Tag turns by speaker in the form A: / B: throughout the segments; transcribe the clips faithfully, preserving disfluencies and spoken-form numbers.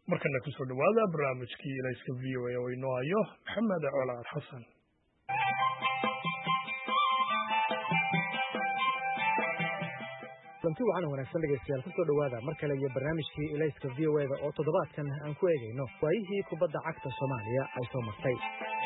A: markana ku soo dhawaada barnaamijkii ilayska V O A oo inoo hayo Maxamed Colaad Xasan.
B: Runtii waxaan wanaagsan dhageystayaal ku soo dhawaada mar kale iyo barnaamijkii ilayska V O A oo toddobaadkan aan ku eegayno waayihii kubadda cagta Soomaaliya ay soo martay.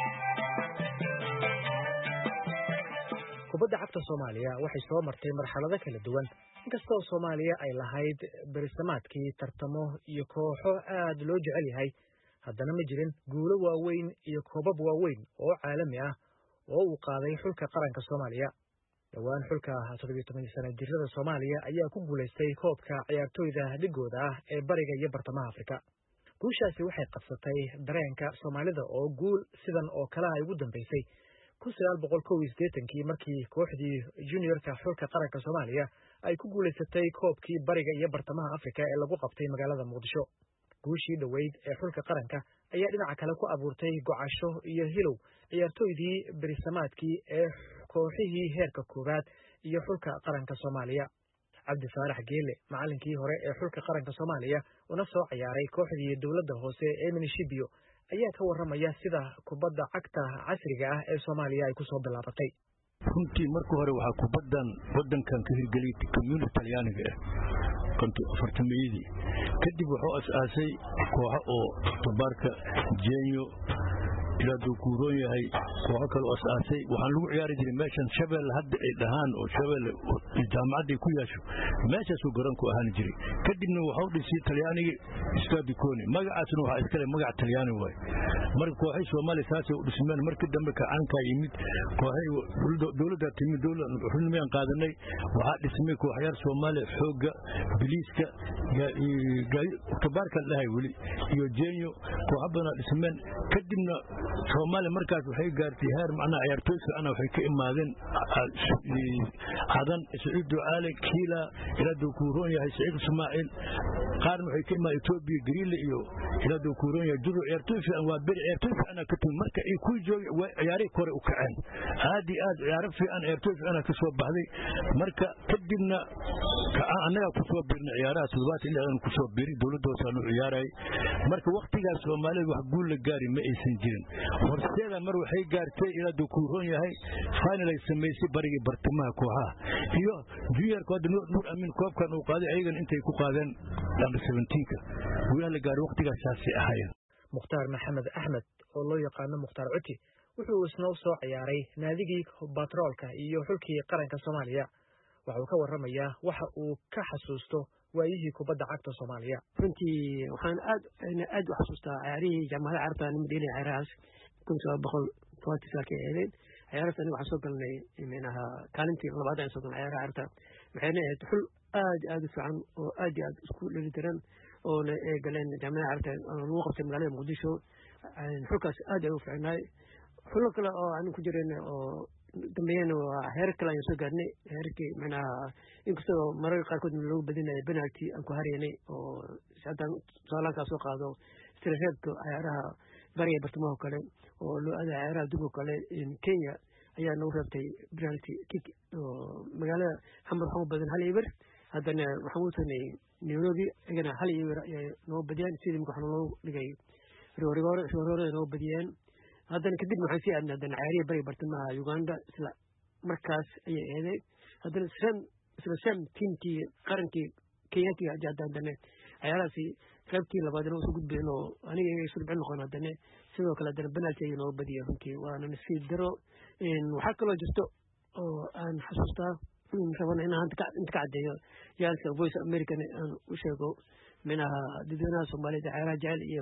B: kubadda cagta Soomaaliya waxay soo martay marxalado kala duwan inkastoo Soomaaliya ay lahayd berisamaadkii tartamo iyo kooxo aad loo jecel yahay haddana ma jirin guulo waaweyn iyo koobab waaweyn oo caalami ah oo uu qaaday xulka qaranka Soomaaliya. dhawaan xulka toddoba iyo toban sano jirada Soomaaliya ayaa ku guuleystay koobka ciyaartoyda dhigooda ah ee bariga iyo bartamaha Afrika. guushaasi waxay qabsatay dareenka Soomaalida oo guul sidan oo kale ay ugu dambeysay kun sagaal boqol kow iyo siddeetankii markii kooxdii juniorka xulka qaranka Soomaaliya ay ku guuleysatay koobkii bariga iyo bartamaha Afrika ee lagu qabtay magaalada Muqdisho. guushii dhaweyd ee xulka qaranka ayaa dhinaca kale ku abuurtay gocasho iyo hilow ciyaartoydii berisamaadkii ee kooxihii heerka koowaad iyo xulka qaranka Soomaaliya. Cabdi Faarax Geele macallinkii hore ee xulka qaranka Soomaaliya una soo ciyaaray kooxdii dawladda hoose ee Minishibio ayaa ka waramaya sida kubadda cagta casriga ah ee Soomaaliya ay ku soo bilaabatay.
C: runtii marka hore waxaa kubaddan waddankan ka hirgeliyay community Talyaaniga ah konto afartameeyadii kadib wuxuu asaasay kooxo oo tabaarka Genyo ilaa duu ku roon yahay kooxo kale oo asaasay waxaan lagu ciyaari jiray meeshan Shabeelle hadda ay dhahaan oo Shabeelle jaamacadda ku yaasho meeshaas uu garan ku ahaan jiray kadibna wuxuu dhisay Talyaaniga Stade Cone magacaasna waxa iskale magac Talyaani way marka kooxay Soomaali saasi u dhismeen markii dambe ka caanka yimid kooxay dawladda timid dawladda xulmiyaan qaadanay waxa dhismay kooxyar Soomaali xooga biliiska tabaarka lahay wali iyo Genyo kooxo badan dhismeen kadibna Soomaali markaas waxay gaartay heer macna ciyaartoy fiican waxay ka imaadeen hadan Saciid Ducaale Kiila ila duu ku roon yahay Saciid Ismaaciil qaar waxay ka imaadeen Ethiopia Grille iyo ila duu ku roon yahay juro ciyaartoy fiican waa bir ciyaartoy fiican ka timid marka ay ku joogay ciyaarey kore u kaceen aadi aad ciyaar fiican ciyaartoy fiican ka soo baxday marka kadibna ka anaga ku soo birnay ciyaaraha toddobaad ilaa aan ku soo biri dawladda soo ciyaaray marka waqtigaas Soomaaliya wax guul la gaari ma aysan jirin horseeda mar waxay gaartay ila duu ku roon yahay final ay sameysay bariga bartamaha kooxaha iyo junior kood nuur amin koobkan uu qaaday ayagan intay ku qaadeen under seventeen-ka wiil la gaar waqtigaas saasi ahaayeen.
B: Mukhtaar Maxamed Axmed oo loo yaqaan Mukhtaar Cuti wuxuu isna soo ciyaaray naadigii Batroolka iyo xulkii qaranka Soomaaliya. waxa uu ka waramayaa waxa uu ka xasuusto waayihii kubadda cagta Soomaaliya.
D: runtii waxaan aad aad u xasuustaa ciyaarihii jaamacadda carabta nimadiina ciyaarahaas kun sagaal boqol toban iyo sagaal ka eedeen ciyaarahaas aniga waxaan soo galnay meelaha kaalintii labaad aan soo galnay ciyaaraha carabta waxayna ahayd xul aad aad u fiican oo aad iyo aad isku dheelitiran oo la galeen jaamacadda carabta oo lagu qabtay magaalada Muqdisho xulkaas aad ay u fiicnaay xulo kale oo aan ku jireen oo dambeeyana waa heer kale ayaan soo gaarnay heerkii macnaha inkastoo mararka qaarkood lagu badinayay penalty aan ku haraynay oo haddaan soolankaa soo qaado istiraatiijiyadka ciyaaraha bariga bartamaha kale oo loo aaday ciyaaraha adduunka kale in Kenya ayaa nagu reebtay penalty kick oo magaalada xamar waxaa badan hal ibar haddana waxaan u tagnay Nairobi ayagana hal ibar ayay noo badiyeen sidii waxaan loo dhigay roorigoor roorigoor noo badiyeen haddana kadib waxaan sii aadnay haddana ciyaarihii bariga bartamaha Uganda isla markaas ayay eeday haddana sam isla sam tiimkii qarankii Kenyaatiga haddana ciyaarahaasi qaybtii labaad oo soo gudbeen oo aniga ay soo bixin noqon haddana sidoo kale haddana penalty ay noo badiyeen runtii waana nasiib daro in waxa kaloo jirto oo aan xasuustaa rabana inaan inta ka cadeeyo yaalka Voice America aan u sheego minaha dadweynaha Soomaaliyeed ciyaaraha jecel iyo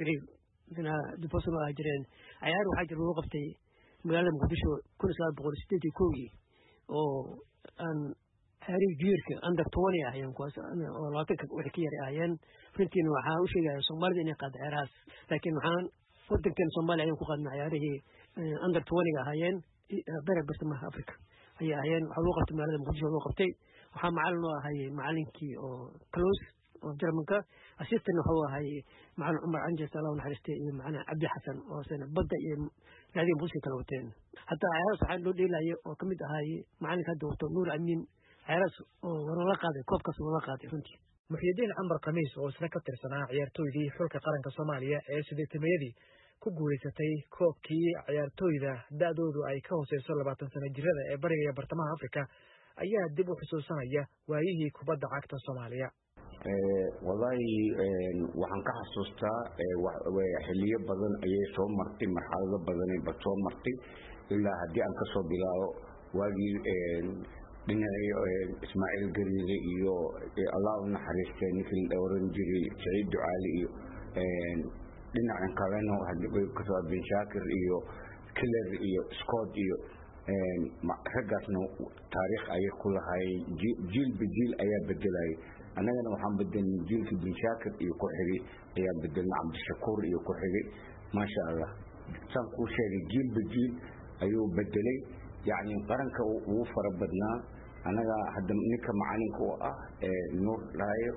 D: ina dibasoo ah jireen ciyaar waxa jira lagu qabtay magaalada Muqdisho kun sagaal boqol siddeed iyo kow oo aan xariir jiirka under twenty ah ayaan kuwaas oo labaatan wixii ka yar ayaan runtii waxa uu sheegay Soomaalida inay qaad ciyaarahaas laakiin waxaan wadankan Soomaaliya ayaan ku qaadnay ciyaarihii under twenty ah ayaan bariga bartamaha Afrika ayaa ayaan waxa lagu qabtay magaalada Muqdisho lagu qabtay waxa macallin oo ahay macallinkii oo close oo Jarmanka assistant waxa uu ahay macallin Umar Anjas Allah naxariistay iyo macallin Cabdi Xasan oo sana badda iyo naadiga Muqdisho kala wateen hatta ciyaarahaas waxaan loo dheelayay oo kamid ahay macallinka hadda wato Nuur Amin ciyaarahaas oo wara la qaaday koobkaas wara la qaaday runtii
B: muxyidiin camar khamiis oo isna ka tirsanaa ciyaartooydii xulka qaranka soomaaliya ee sideetamayadii ku guulaysatay koobkii ciyaartooyda da'doodu ay ka hooseyso labaatan sano jirada ee bariga iyo bartamaha afrika ayaa dib u xusuusanaya waayihii kubadda cagta soomaaliya.
E: wallahi waxaan ka xasuustaa xilliyo badan ayay soo martay marxalado badanay ba soo martay ilaa haddii aan kasoo bilaabo waagii dhinacii ismaaciil gariile iyo allah u naxariistay ninkii la oran jiray saciid ducaali iyo dhinacan kalena kasoo bin shaakir iyo killer iyo scott iyo raggaasna taariikh ayay ku lahaayeen jiilba jiil ayaa bedelayay annagana waxaan bedelnay jiilkii bin shaakir iyo ku xigay ayaan bedelnay cabdishakuur iyo ku xigay maasha allah saan kuu sheegay jiilba jiil ayuu bedelay yacni qaranka ugu fara badnaa annaga hadda ninka macalinka u ah nuur dhaayo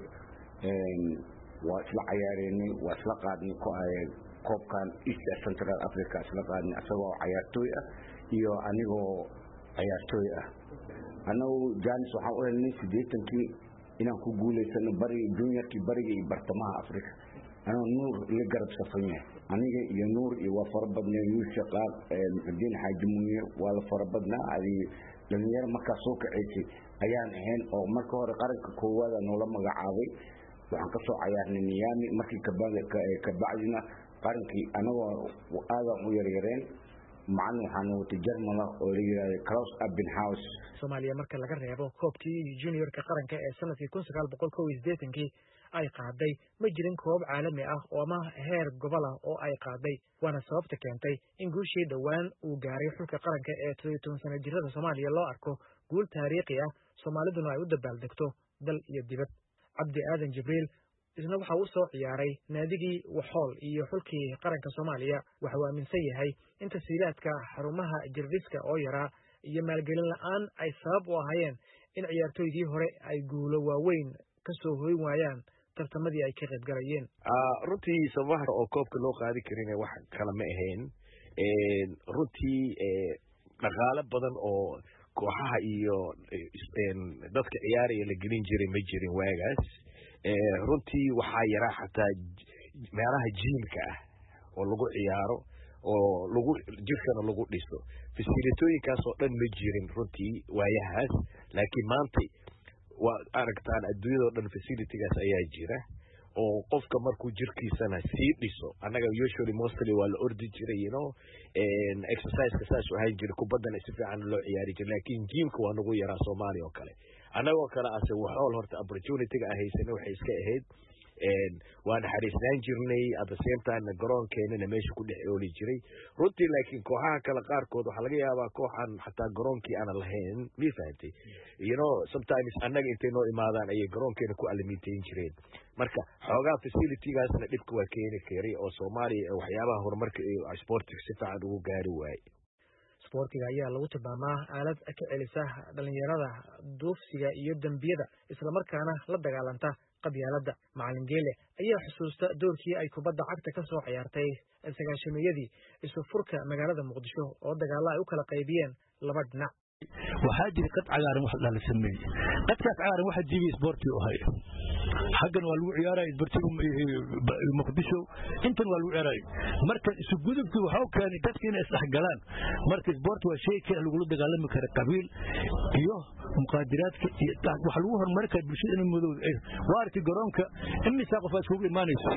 E: waa isla cayaareynay waa isla qaadnay koobkan east central africa isla qaadnay asagoo cayaartooy ah iyo anigoo cayaartooy ah annagu janis waxaan u helnay siddeetankii inaan ku guulaysano bari juniorkii bariga iyo bartamaha africa anoo nuur la garab safan yahay aniga iyo nuur iyo waa fara badnay nuur shaqaaq muxudiin xaaji munir waa la fara badnaa adi dhalinyaro markaa soo kaceysay ayaan ahayn oo marka hore qaranka koowaada noola magacaabay waxaan kasoo cayaarnay miami markii kabacdina qarankii anagoo aadan u yaryareen macalin waxaana watay jarmala oo la yidhahda claus abbenhaus.
B: soomaaliya marka laga reebo koobkii juniorka qaranka ee sanadkii kun sagaal boqol kow iyo siddeetankii ay qaaday ma jirin koob caalami ah oo ama heer gobol ah oo ay qaaday waana sababta keentay in guushii dhowaan uu gaaray xulka qaranka ee todoba iyo toban sano jirada soomaaliya loo arko guul taariikhi ah soomaaliduna ay u dabaaldegto dal iyo dibad. cabdi aadan jibriil isna waxa uu soo ciyaaray naadigii waxool iyo xulkii qaranka soomaaliya waxa uu aaminsan yahay in tasiilaadka xarumaha jirdiska oo yaraa iyo maalgelin la'aan ay sabab u ahaayeen in ciyaartooydii hore ay guulo waaweyn ka soo hoyn waayaan tartamadii ay ka qayb galayeen.
F: runtii sababaha oo koobka loo qaadi karin wax kale ma ahayn runtii dhaqaale badan oo kooxaha iyo dadka ciyaaraya la gelin jiray ma jirin waagaas runtii waxaa yaraa xataa meelaha jiimka ah oo lagu ciyaaro oo lagu jirkana lagu dhiso fasilitooyinkaas oo dhan ma jirin runtii waayahaas laakiin maanta waa aragtaan adduunyadao dhan facilitigaas ayaa jira oo qofka markuu jirkiisana sii dhiso annaga usually mostly waa la ordi jiray you know exerciseka saas u ahaan jiray kubaddana si fiican loo ciyaari jiray laakiin jiimka waa nagu yaraa soomaaliya oo kale annagoo kale ase waxool horta opportunity-ga aan haysanay waxay iska ahayd waa naxariisnaan jirnay at the same time garoonkeenana meesha ku dhex ooli jiray runtii laakiin kooxaha kale qaarkood waxaa laga yaabaa kooxan xataa garoonkii aanan lahayn mii fahantay you know sometimes annaga intay noo imaadaan ayay garoonkeena ku alimiteyn jireen marka xoogaa facility-gaasna dhibka waa keeni karay oo soomaaliya waxyaabaha horumarka iyo sportiga si fiican ugu gaari waaye.
B: isboortiga ayaa lagu tilmaamaa aalad ka celisa dhalinyarada duufsiga iyo dembiyada islamarkaana la dagaalanta qabyaaladda. macalin geele ayaa xusuusta doorkii ay kubadda cagta ka soo ciyaartay sagaashameeyadii isu furka magaalada muqdisho oo dagaalo ay u kala qaybiyeen laba dhinac.
C: waxaa jira qad cagaaran wax la sameeyay qadkaas cagaaran waxa diibi isboortiga u hay xaggan waa lagu ciyaaray isboortiga muqdisho intan waa lagu ciyaaray marka isu gudubku waxa uu keenay dadka inay isdhexgalaan marka isboorti waa shay kale lagu dagaalami karo qabiil iyo muqaadiraadka iyo wax lagu horumari karo bulshada madow waarti garoonka imisa qof ay iskugu imaanayso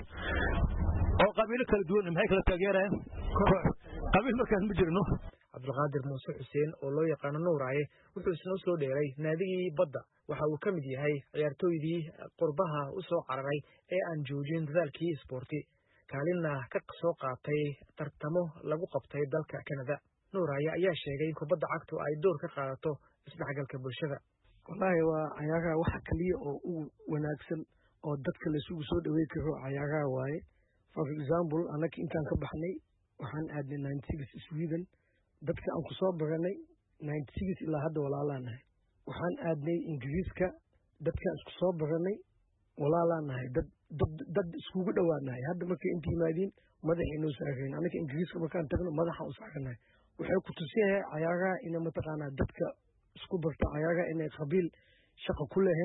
C: oo qabiilo kala duwan maxay kala taageerayaan qabiil markaas ma jirno.
B: cabdulqaadir muuse xuseen oo loo yaqaano nuuraaye wuxuu isna soo dheeray naadigii badda waxa uu ka mid yahay ciyaartooydii qurbaha u soo cararay ee aan joojin dadaalkii isboorti kaalinna ka soo qaatay tartamo lagu qabtay dalka Canada. nuuraaye ayaa sheegay in kubadda cagtu ay door ka qaadato isdhexgalka bulshada.
D: wallaahi waa cayaaraha waxa kaliya oo ugu wanaagsan oo dadka la isugu soo dhaweey karo cayaaraha waaye. for example anaka intaan ka baxnay waxaan aadnay ninety six Sweden dadka aan ku soo baranay ninety six ilaa hadda walaalaanahay. waxaan aadnay ingiriiska dadka isku soo baranay walaalaanahay dad dad iskugu dhowaanahay hadda markay inta yimaadiin madaxay noo saareen anaka ingiriiska markaan tagno madaxa u saaranahay waxay ku tusiyay cayaaraha inay mataqaanaa dadka isku barto cayaaraha inay qabiil shaqo ku lahayn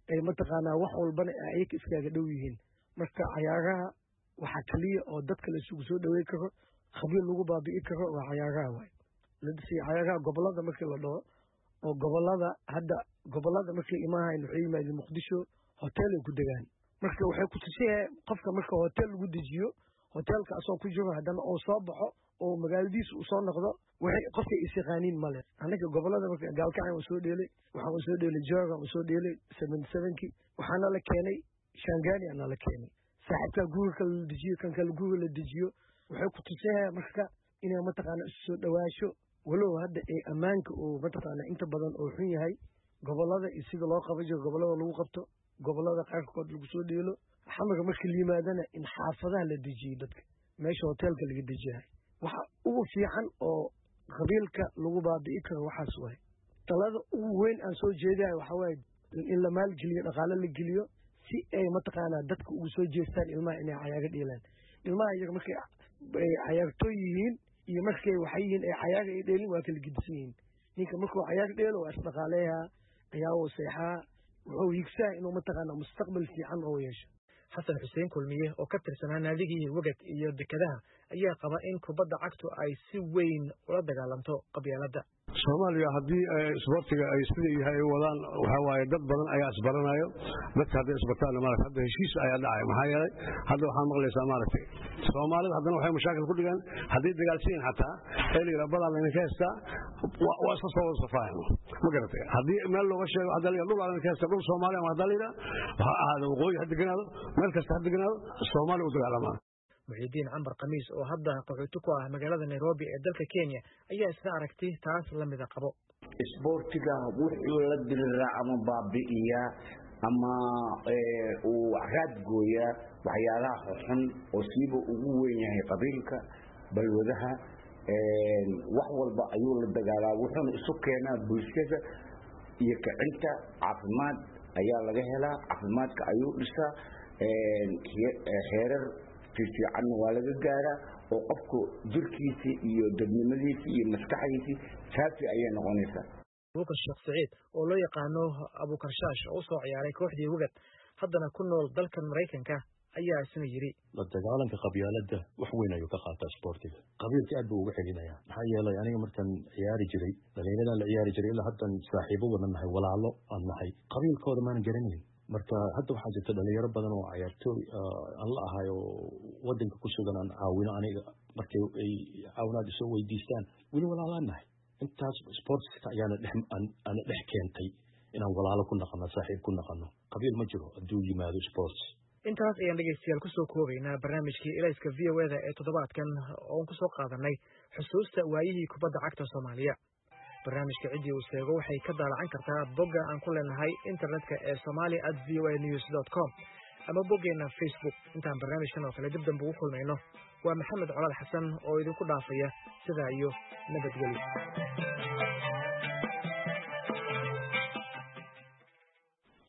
G: ay mataqaanaa wax walbana ayaga iskaaga dhow yihiin marka cayaaraha waxaa keliya oo dadka la isugu soo dhaweyn karo khabiir lagu baabi'i karo waa cayaaraha waay ladisi cayaaraha gobolada markii la dhaho oo gobolada hadda gobolada markay imaahayn waxay yimaadeen muqdisho hotel ay ku degaan marka waxay ku tusiyeen qofka marka hotel lagu dejiyo hotelka asoo ku jiro haddana oo soo baxo oo magaaladiisa u soo noqdo waxay qofka is yaqaaniin male anaga gobolada marka gaalkacay uu soo dheelay waxaan u soo dheelay jooga uu soo dheelay seventy seven-kii waxaana la keenay Shangani ana la keenay saaxiibka guurka la dejiyo kan kale guurka la dejiyo waxay ku tusiyeen marka inay mataqaana isu soo dhawaasho walow hadda ay ammaanka oo mataqaana inta badan oo xun yahay gobolada iyo sida loo qabo jiro gobolada lagu qabto gobolada qaarkood lagu soo dheelo xamarka markii la yimaadana in xaafadaha la dejiyo dadka meesha hotelka laga dejiyahay waxa ugu fiican oo qabiilka lagu baabi'i karo waxaas waay talada ugu weyn aan soo jeedahay waxa waaye in la maalgeliyo dhaqaale la geliyo si ay mataqaanaa dadka ugu soo jeestaan ilmaha inay cayaaga dheelaan ilmaha iyaga markay cayaartooy yihiin iyo markay waxay yihiin ay cayaaga ay dheelin waa kala gedisan yihiin ninka markuu cayaag dheelo waa isdhaqaaleeyaa ayaa seexaa wuxuu higsaa inuu mataqaanaa mustaqbal fiican oo yeesho
B: xasan xuseen kulmiye oo ka tirsanaa naadigii wagad iyo dekedaha ayaa qaba in kubadda cagtu ay si weyn ula dagaalanto qabyaaladda
H: Soomaaliya haddii isboortiga ay sida yahay wadaan waxa waaye dad badan ayaa isbaranayo dadka hadda isbartaan maaragtay hadda heshiis ayaa dhacay maxaa yeelay hadda waxaan maqlaysaa maaragtay Soomaalida haddana waxay mashaakil ku dhigaan haddii dagaalsiin xataa ee la badan la heesta waa soo soo safaayno ma garatay haddii meel looga sheego hadda la dhul aan heesta dhul Soomaaliya ma hadda leeyahay waxa aad waqooyi hadda ganaado meel kasta hadda ganaado Soomaaliya u dagaalamaan
B: muxiidiin cambar qamiis oo hadda qaxooti ku ah magaalada Nairobi ee dalka Kenya ayaa isla aragtay taas la mid qabo
E: isboortiga wuxuu la diriraa ama baabi'iya ama uu raad gooya waxyaalaha xun oo siiba ugu weyn yahay qabiilka balwadaha wax walba ayuu la dagaalaa wuxuuna isu keenaa bulshada iyo kicinta caafimaad ayaa laga helaa caafimaadka ayuu dhisaa heerar fiican waa laga gaaraa oo qofku jirkiisa iyo dadnimadiisa iyo maskaxdiisa saafi ayay noqonaysaa
B: Abubakar Sheekh Saciid oo loo yaqaano Abubakar Shaash oo soo ciyaaray kooxdii wagad haddana ku nool dalka Mareykanka ayaa isna yiri
I: la dagaalanka qabyaaladda wax weyn ayuu ka qaataa sportiga qabiilka aad buu uga xilinayaa maxaa yeelay aniga markan ciyaari jiray dhalinyarada la ciyaari jiray ilaa haddan saaxiibo wada nahay walaalo aan nahay qabiilkooda maan garanayn marka hadda waxaa jirta dhalinyaro badan oo ciyaartooy aan la ahay oo wadanka ku sugan aan caawino aniga markay ay caawinaad isoo weydiistaan weli walaalaan nahay intaas sportska ayaana dhex ana dhex keentay inaan walaalo ku naqano saaxiib ku naqano qabiil ma jiro hadduu yimaado sports
B: intaas ayaan dhegeystayaal kusoo koobaynaa barnaamijkii ilayska v o da ee toddobaadkan oon kusoo qaadanay xusuusta waayihii kubadda cagta Soomaaliya barnaamijka cidii uu sheego waxay ka daalacan kartaa bogga aan ku leenahay internetka ee somali at v o a news dot com ama boggeena Facebook intaan barnaamijkan oo kale dib dambe ugu kulmayno waa Maxamed Colaal Xasan oo idinku dhaafaya sidaa iyo nabadgelyo